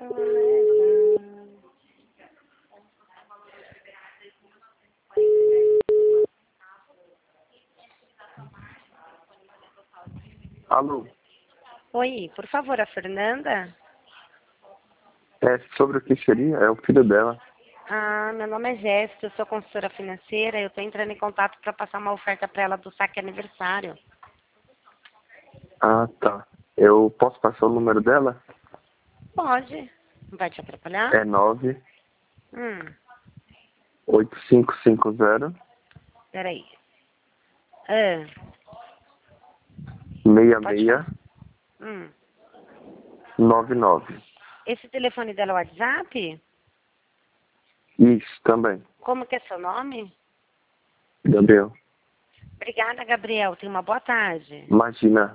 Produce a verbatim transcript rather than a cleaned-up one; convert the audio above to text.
Alô? Oi, por favor, a Fernanda? É sobre o que seria? É o filho dela. Ah, meu nome é Jéssica, eu sou consultora financeira, eu estou entrando em contato para passar uma oferta para ela do saque aniversário. Ah, tá. Eu posso passar o número dela? Pode. Não vai te atrapalhar? É nove Hum, oito cinco cinco zero peraí. Ah, seis pode seis falar. Hum. nove nove. Esse telefone dela é o WhatsApp? Isso, também. Como que é seu nome? Gabriel. Obrigada, Gabriel. Tenha uma boa tarde. Imagina.